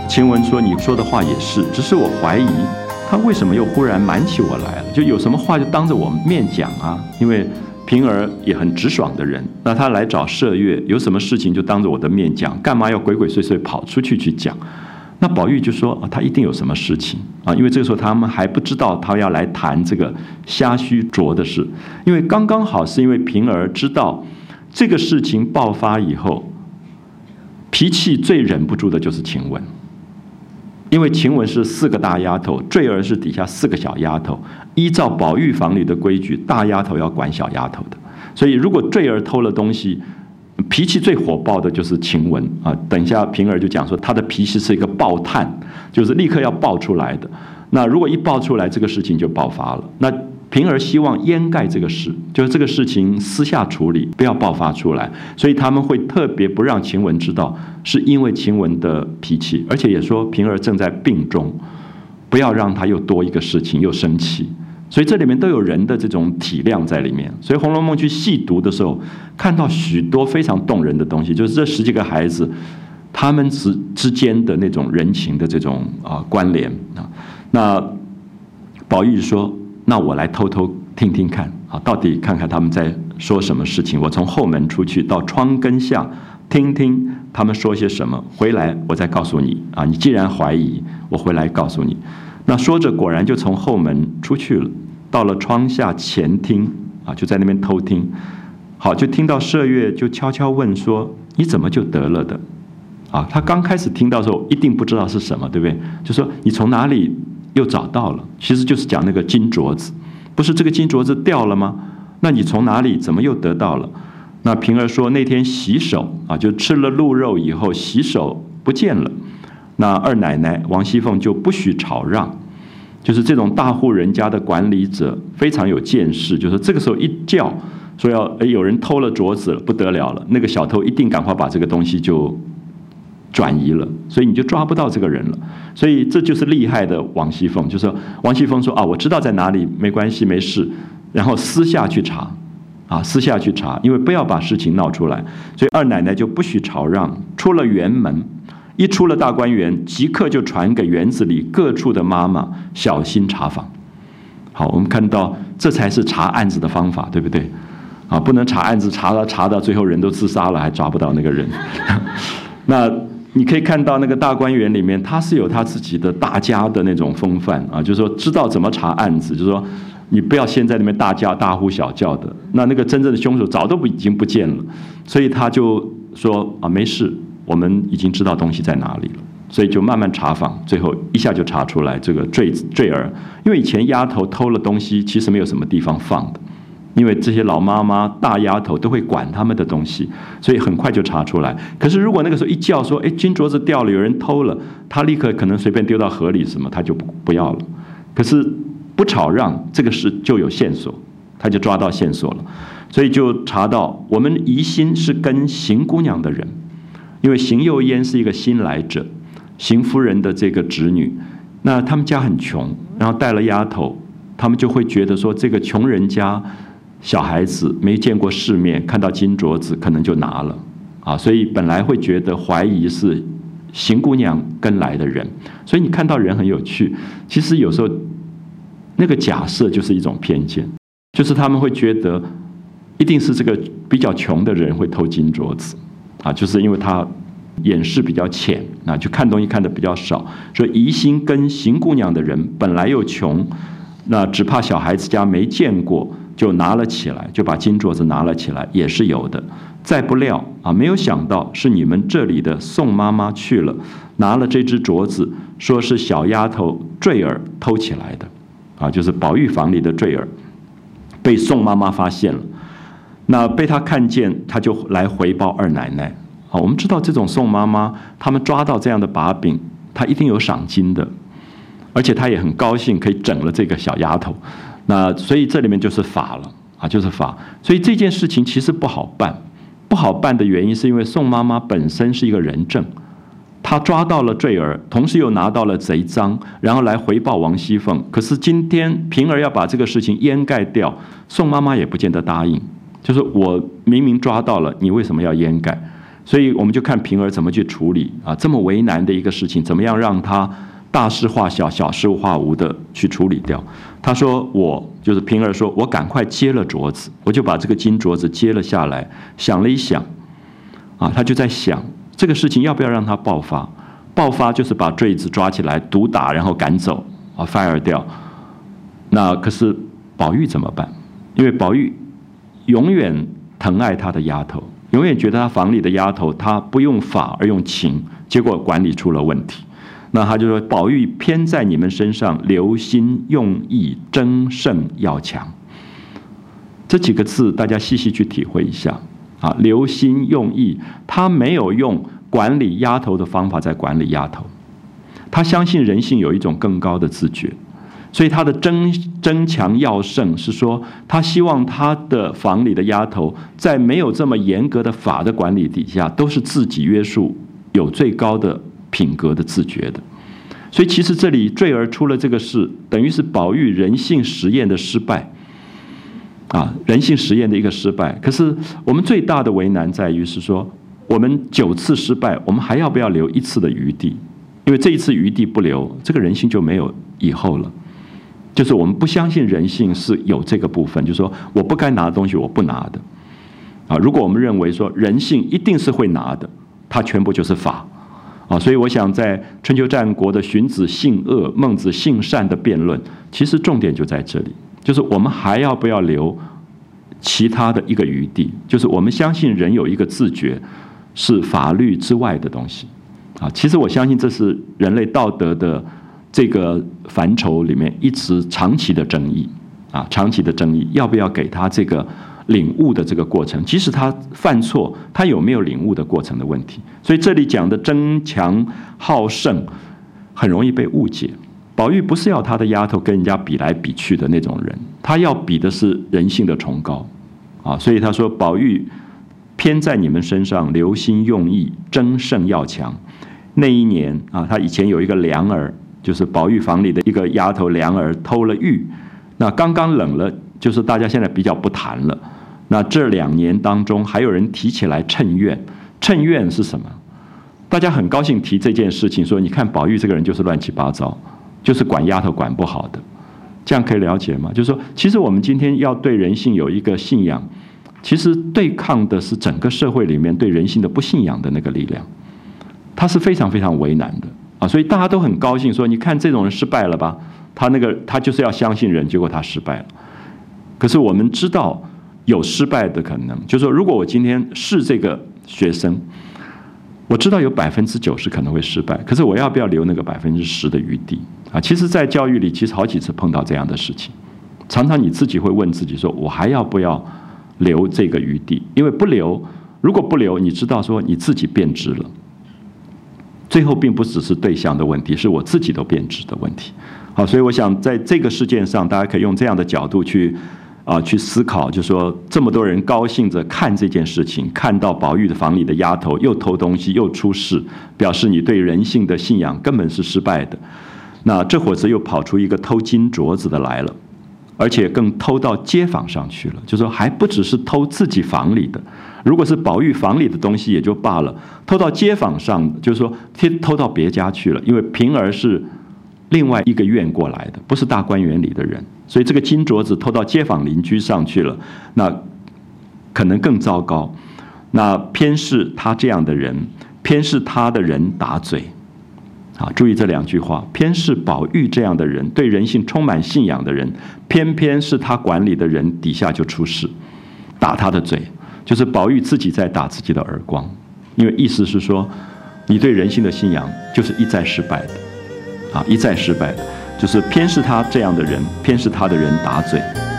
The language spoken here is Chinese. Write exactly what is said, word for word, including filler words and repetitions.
晴雯说：“你说的话也是，只是我怀疑他为什么又忽然瞒起我来了？就有什么话就当着我面讲啊？因为平儿也很直爽的人，那他来找麝月，有什么事情就当着我的面讲，干嘛要鬼鬼祟祟跑出去去讲？”那宝玉就说：“啊，他一定有什么事情啊，因为这个时候他们还不知道他要来谈这个虾须镯的事，因为刚刚好是因为平儿知道这个事情爆发以后，脾气最忍不住的就是晴雯。”因为晴雯是四个大丫头，坠儿是底下四个小丫头。依照宝玉房里的规矩，大丫头要管小丫头的，所以如果坠儿偷了东西，脾气最火爆的就是晴雯啊。等一下平儿就讲说，她的脾气是一个爆炭，就是立刻要爆出来的。那如果一爆出来，这个事情就爆发了。那平儿希望掩盖这个事，就是这个事情私下处理，不要爆发出来，所以他们会特别不让晴雯知道，是因为晴雯的脾气，而且也说平儿正在病中，不要让她又多一个事情又生气。所以这里面都有人的这种体谅在里面。所以《红楼梦》去细读的时候，看到许多非常动人的东西，就是这十几个孩子他们之之间的那种人情的这种啊关联啊。那宝玉说：“那我来偷偷听听看啊，到底看看他们在说什么事情。我从后门出去，到窗根下听听他们说些什么，回来我再告诉你啊。你既然怀疑，我回来告诉你。”那说着，果然就从后门出去了，到了窗下前厅啊，就在那边偷听。好，就听到麝月就悄悄问说：“你怎么就得了的？”啊，他刚开始听到的时候一定不知道是什么，对不对？就说你从哪里又找到了？其实就是讲那个金镯子，不是这个金镯子掉了吗？那你从哪里怎么又得到了？那平儿说那天洗手啊，就吃了鹿肉以后洗手不见了。那二奶奶王熙凤就不许吵让，就是这种大户人家的管理者非常有见识，就是这个时候一叫说要诶有人偷了镯子了，不得了了，那个小偷一定赶快把这个东西就转移了，所以你就抓不到这个人了。所以这就是厉害的王熙凤，就是说王熙凤说啊，我知道在哪里，没关系，没事，然后私下去查啊，私下去查，因为不要把事情闹出来。所以二奶奶就不许吵让，出了园门，一出了大观园，即刻就传给园子里各处的妈妈小心查访。好，我们看到这才是查案子的方法，对不对？啊，不能查案子查到查到最后人都自杀了，还抓不到那个人。那你可以看到那个大观园里面，他是有他自己的大家的那种风范啊，就是说知道怎么查案子，就是说你不要先在那边大叫大呼小叫的，那那个真正的凶手早都已经不见了，所以他就说啊，没事，我们已经知道东西在哪里了，所以就慢慢查访，最后一下就查出来这个坠坠儿，因为以前丫头偷了东西，其实没有什么地方放的。因为这些老妈妈、大丫头都会管他们的东西，所以很快就查出来。可是如果那个时候一叫说：“哎，金镯子掉了，有人偷了”，他立刻可能随便丢到河里什么，他就不不要了。可是不吵让，这个事就有线索，他就抓到线索了，所以就查到我们疑心是跟邢姑娘的人，因为邢岫烟是一个新来者，邢夫人的这个侄女，那他们家很穷，然后带了丫头，他们就会觉得说这个穷人家。小孩子没见过世面，看到金镯子可能就拿了啊，所以本来会觉得怀疑是邢姑娘跟来的人，所以你看到人很有趣，其实有时候那个假设就是一种偏见，就是他们会觉得一定是这个比较穷的人会偷金镯子啊，就是因为他眼识比较浅啊，就看东西看得比较少，所以疑心跟邢姑娘的人本来又穷，那只怕小孩子家没见过。就拿了起来，就把金镯子拿了起来，也是有的。再不料啊，没有想到是你们这里的宋妈妈去了，拿了这只镯子，说是小丫头坠儿偷起来的，啊，就是宝玉房里的坠儿，被宋妈妈发现了。那被她看见，她就来回报二奶奶。啊，我们知道这种宋妈妈，他们抓到这样的把柄，她一定有赏金的，而且她也很高兴可以整了这个小丫头。那所以这里面就是法了啊，就是法。所以这件事情其实不好办，不好办的原因是因为宋妈妈本身是一个人证，她抓到了坠儿，同时又拿到了贼赃，然后来回报王熙凤。可是今天平儿要把这个事情掩盖掉，宋妈妈也不见得答应，就是我明明抓到了，你为什么要掩盖？ 所以我们就看平儿怎么去处理啊，这么为难的一个事情，怎么样让他大事化小，小事化无的去处理掉。他说我就是平儿说，我赶快接了镯子，我就把这个金镯子接了下来，想了一想，啊，他就在想这个事情要不要让他爆发？爆发就是把坠子抓起来毒打，然后赶走啊 ，fire 掉。那可是宝玉怎么办？因为宝玉永远疼爱他的丫头，永远觉得他房里的丫头，他不用法而用情，结果管理出了问题。那他就说：“宝玉偏在你们身上，留心用意，争胜要强。”这几个字大家细细去体会一下啊！留心用意，他没有用管理丫头的方法在管理丫头，他相信人性有一种更高的自觉，所以他的争争强要胜是说，他希望他的房里的丫头在没有这么严格的法的管理底下，都是自己约束，有最高的品格的自觉的。所以其实这里坠儿出了这个事，等于是宝玉人性实验的失败啊，人性实验的一个失败。可是我们最大的为难在于是说，我们九次失败，我们还要不要留一次的余地？因为这一次余地不留，这个人性就没有以后了。就是我们不相信人性是有这个部分，就是说我不该拿的东西我不拿的啊。如果我们认为说人性一定是会拿的，它全部就是法啊。所以我想在春秋战国的荀子性恶、孟子性善的辩论，其实重点就在这里，就是我们还要不要留其他的一个余地？就是我们相信人有一个自觉，是法律之外的东西啊。其实我相信这是人类道德的这个范畴里面一直长期的争议啊，长期的争议，要不要给他这个领悟的这个过程？即使他犯错，他有没有领悟的过程的问题？所以这里讲的争强好胜，很容易被误解。宝玉不是要他的丫头跟人家比来比去的那种人，他要比的是人性的崇高啊。所以他说：“宝玉偏在你们身上，留心用意，争胜要强。”那一年啊，他以前有一个良儿。就是宝玉房里的一个丫头良儿偷了玉，那刚刚冷了，就是大家现在比较不谈了。那这两年当中，还有人提起来谶怨，谶怨是什么？大家很高兴提这件事情，说你看宝玉这个人就是乱七八糟，就是管丫头管不好的，这样可以了解吗？就是说，其实我们今天要对人性有一个信仰，其实对抗的是整个社会里面对人性的不信仰的那个力量，它是非常非常为难的。啊，所以大家都很高兴说，你看这种人失败了吧？他那个他就是要相信人，结果他失败了。可是我们知道有失败的可能，就是说，如果我今天是这个学生，我知道有百分之九十可能会失败，可是我要不要留那个百分之十的余地啊？其实，在教育里，其实好几次碰到这样的事情，常常你自己会问自己说，我还要不要留这个余地？因为不留，如果不留，你知道说你自己变质了。最后并不只是对象的问题，是我自己都变质的问题。好，所以我想在这个事件上，大家可以用这样的角度去啊、呃、去思考，就是说这么多人高兴着看这件事情，看到宝玉的房里的丫头又偷东西又出事，表示你对人性的信仰根本是失败的。那这会子又跑出一个偷金镯子的来了，而且更偷到街坊上去了，就是说还不只是偷自己房里的。如果是宝玉房里的东西也就罢了，偷到街坊上，就是说偷到别家去了。因为平儿是另外一个院过来的，不是大观园里的人，所以这个金镯子偷到街坊邻居上去了，那可能更糟糕。那偏是他这样的人，偏是他的人打嘴啊！注意这两句话，偏是宝玉这样的人，对人性充满信仰的人，偏偏是他管理的人底下就出事，打他的嘴。就是宝玉自己在打自己的耳光，因为意思是说，你对人性的信仰就是一再失败的，啊，一再失败的，就是偏是他这样的人，偏是他的人打嘴。